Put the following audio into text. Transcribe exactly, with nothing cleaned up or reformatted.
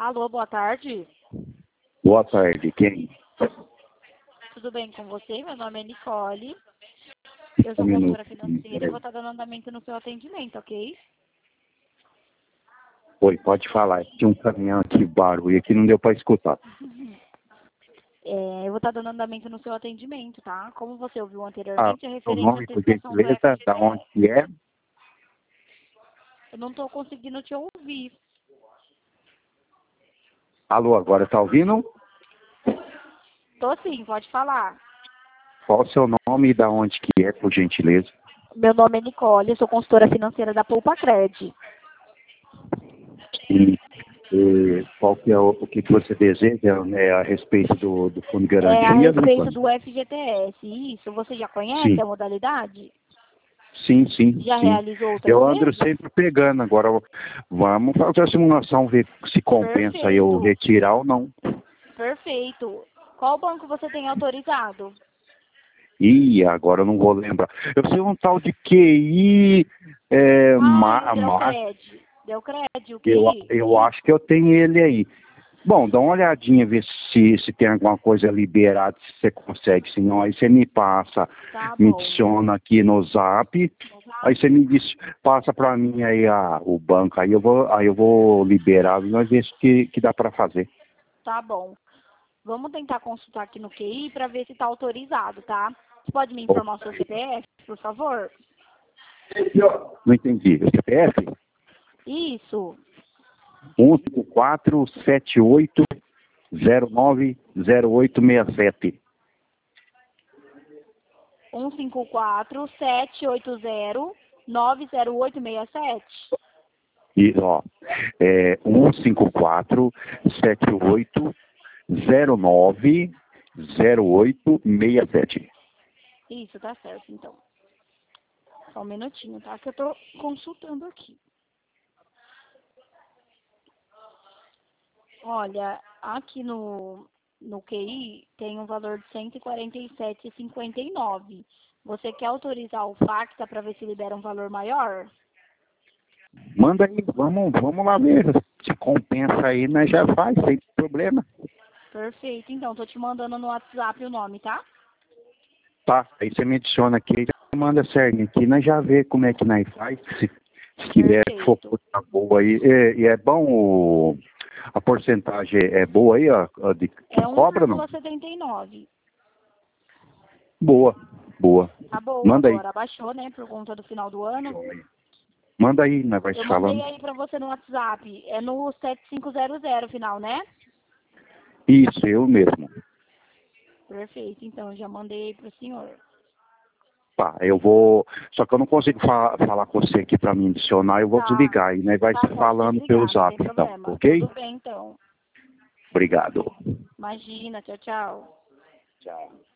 Alô, boa tarde. Boa tarde, quem? Tudo bem com você? Meu nome é Nicole. Eu sou Um minuto. consultora financeira e vou estar dando andamento no seu atendimento, ok? Oi, pode falar. Tinha um caminhão aqui, barulho aqui, não deu para escutar. É, eu vou estar dando andamento no seu atendimento, tá? Como você ouviu Ah, anteriormente, é o referente à nome, por antecipação do gentileza, da F G T S. onde que é? Eu não estou conseguindo te ouvir. Alô, agora tá ouvindo? Tô sim, pode falar. Qual o seu nome e da onde que é, por gentileza? Meu nome é Nicole, eu sou consultora financeira da Poupa Cred. E, e qual que é o, o que que você deseja, né, a respeito do, do fundo de É a garantia? respeito Lucas? do F G T S. Isso, você já conhece Sim, a modalidade? sim, sim, Já sim. realizou outras Eu ando vezes? sempre pegando, agora vamos fazer a simulação, ver se compensa eu Perfeito, retirar ou não. perfeito. Qual banco você tem autorizado? Ih, agora eu não vou lembrar. Eu sei um tal de Q I, é, Ai, o Ma, Ma, Delcred. Delcred, o eu, Q I? eu acho que eu tenho ele aí. Bom, dá uma olhadinha, ver se, se tem alguma coisa liberada, se você consegue. Se não, aí você me passa, Tá me bom. adiciona aqui no Zap, aí você me diz, passa para mim aí a, o banco, aí eu vou, aí eu vou liberar e nós ver o que, que dá para fazer. Tá bom. Vamos tentar consultar aqui no Q I para ver se está autorizado, tá? Você pode me informar o seu C P F, por favor? Não entendi. O C P F? Isso. um cinco quatro sete oito zero nove zero oito seis sete. um cinco quatro, sete oito zero, nove zero oito seis sete. E, ó, é um cinco quatro sete oito zero nove zero oito seis sete. Isso, tá certo, então. Só um minutinho, tá? Que eu tô consultando aqui. Olha, aqui no, no Q I tem um valor de cento e quarenta e sete reais e cinquenta e nove centavos. Você quer autorizar o Facta para ver se libera um valor maior? Manda aí, vamos, vamos lá ver. Se compensa aí, nós já faz, sem problema. Perfeito, então, tô te mandando no WhatsApp o nome, tá? Tá, aí você me adiciona aqui e já manda certinho aqui, nós já vê como é que nós faz. Se, se tiver for Perfeito. coisa boa aí. E, e é bom o, a porcentagem é boa aí, ó, a de, que É cobra não? um vírgula setenta e nove. Boa, boa. Tá bom, Manda aí. agora abaixou, né, por conta do final do ano. Manda aí, nós vai Eu se mandei falando. aí pra você no WhatsApp. É no sete cinco zero zero final, né? Isso, eu mesmo. Perfeito, então, eu já mandei aí pro senhor. Tá, eu vou. Só que eu não consigo fa falar com você aqui para me adicionar, eu vou Tá, desligar e nós vai tá, se pode falando pelo desligar, não tem zap, então, problema. ok? Tudo bem, então. Obrigado. Imagina, tchau, tchau. Tchau.